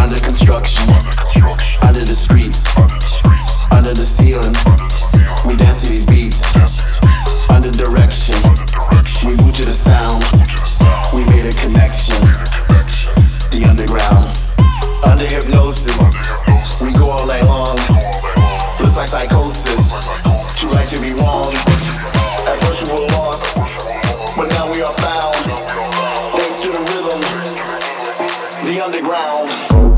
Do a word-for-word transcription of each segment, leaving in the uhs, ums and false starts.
Under construction, under the streets, under the ceiling. We dance to these beats. Under direction, we move to the sound. We made a connection. The underground, under hypnosis. We go all night long. Looks like psychosis. Too right to be wrong. At first we were lost, but now we are found. Thanks to the rhythm, the underground.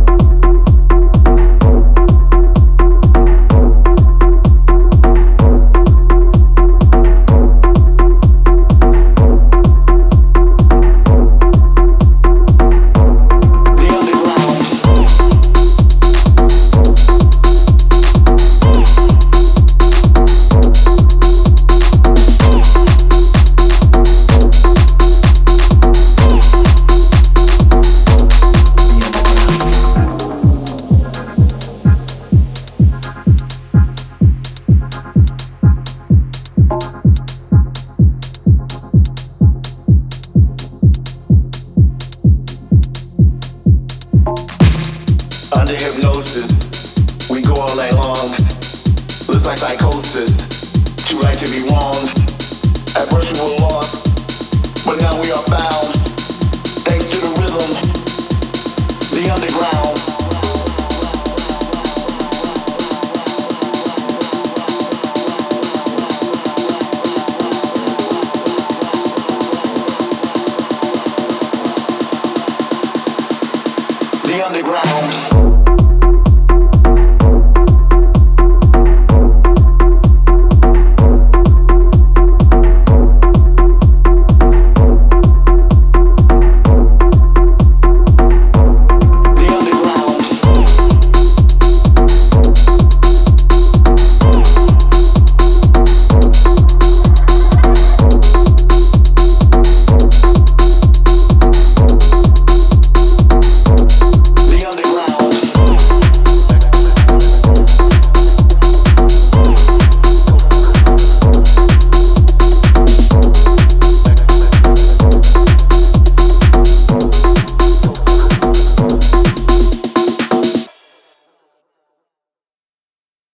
Under hypnosis, we go all night long. Looks like psychosis, too right to be wrong. At first we were lost, but now we are found. Thanks to the rhythm, the underground. The underground.